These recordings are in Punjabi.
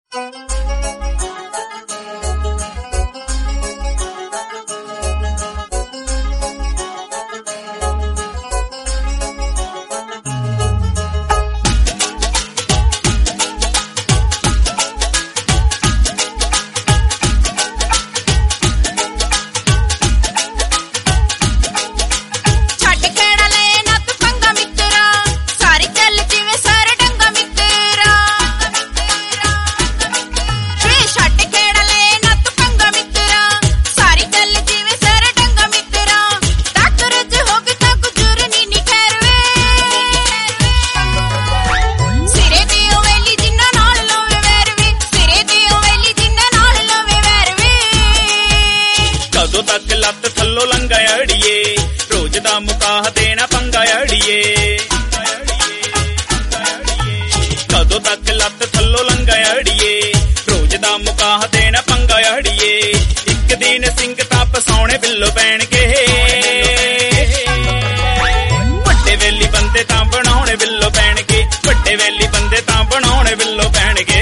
ਮੁਕਾਹ ਦੇਣਾ ਪੰਗਾ ਅੜੀਏ, ਕਦੋਂ ਤੱਕ ਲੱਤ ਥੱਲੋਂ ਲੰਗਾ ਅੜੀਏ, ਰੋਜ਼ ਦਾ ਮੁਕਾਹ ਦੇਣਾ ਪੰਗਾ ਅੜੀਏ, ਇੱਕ ਦਿਨ ਸਿੰਘ ਤਾਂ ਪਸਾਉਣੇ ਬਿੱਲੋ ਪੈਣਗੇ, ਵੱਡੇ ਵੇਲੀ ਬੰਦੇ ਤਾਂ ਬਣਾਉਣੇ ਬਿੱਲੋ ਪੈਣਗੇ, ਵੱਡੇ ਵੇਲੀ ਬੰਦੇ ਤਾਂ ਬਣਾਉਣੇ ਬਿੱਲੋ ਪੈਣਗੇ।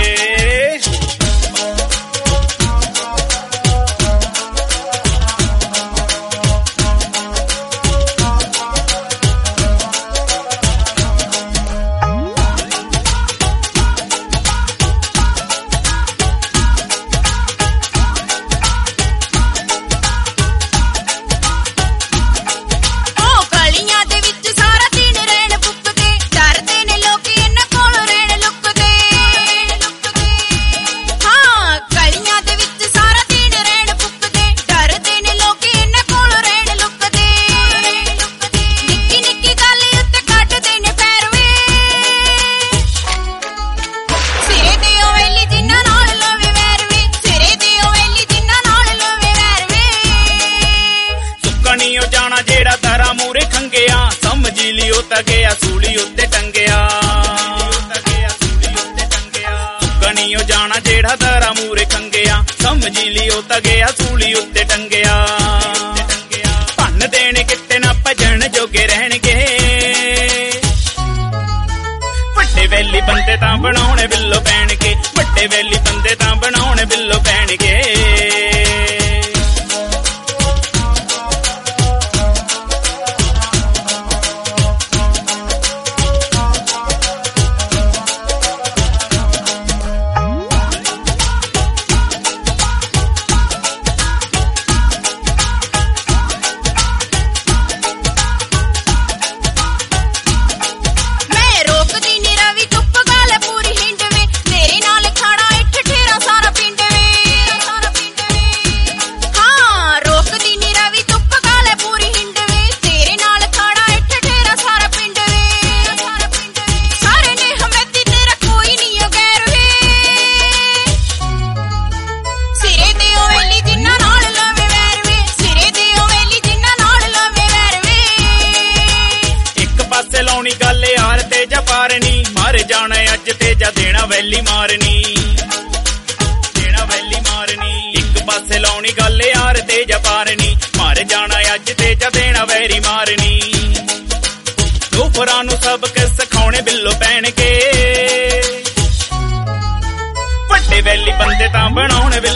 ਜਿਹੜਾ ਤਾਰਾ ਮੂਰੇ ਖੰਗਿਆ ਸਮਝੀ ਲਿਓ ਤਾਂ ਗਿਆ ਸੂਲੀ ਉੱਤੇ ਟੰਗਿਆ, ਸੁੱਕਣੀਓ ਜਾਣਾ ਜਿਹੜਾ ਤਾਰਾ ਮੂਰੇ ਖੰਗਿਆ ਸਮਝੀ ਲਿਓ ਤਾਂ ਗਿਆ ਸੂਲੀ ਉੱਤੇ ਟੰਗਿਆ, ਭੰਨ ਦੇਣੇ ਕਿਤੇ ਨਾ ਭਜਣ ਜੋਗੇ ਰਹਿਣਗੇ, ਵੱਡੇ ਵੇਲੀ ਬੰਦੇ ਤਾਂ ਬਣਾਉਣੇ ਬਿੱਲੋ ਪੈਣਗੇ, ਵੱਡੇ ਵੇਲੀ ਬੰਦੇ ਤਾਂ ਬਣਾਉਣੇ ਬਿੱਲੋ ਪੈਣਗੇ। ਗੱਲ ਯਾਰ ਤੇ ਜਾ ਪਾਰਨੀ ਮਰ ਜਾਣਾ ਅੱਜ ਤੇ ਜਾ ਦੇਣਾ ਵੈਲੀ ਮਾਰਨੀ, ਦੇਣਾ ਵੈਲੀ ਮਾਰਨੀ, ਇੱਕ ਪਾਸੇ ਲਾਉਣੀ ਗੱਲ ਯਾਰ ਤੇ ਜਾ ਪਾਰਨੀ ਮਰ ਜਾਣਾ ਅੱਜ ਤੇ ਜਾ ਦੇਣਾ ਵੈਰੀ ਮਾਰਨੀ, ਲੋਫਰਾਂ ਨੂੰ ਸਬਕ ਸਿਖਾਉਣੇ ਬਿੱਲੋ ਪੈਣਗੇ, ਵੱਡੇ ਵੈਲੀ ਬੰਦੇ ਤਾਂ ਬਣਾਉਣੇ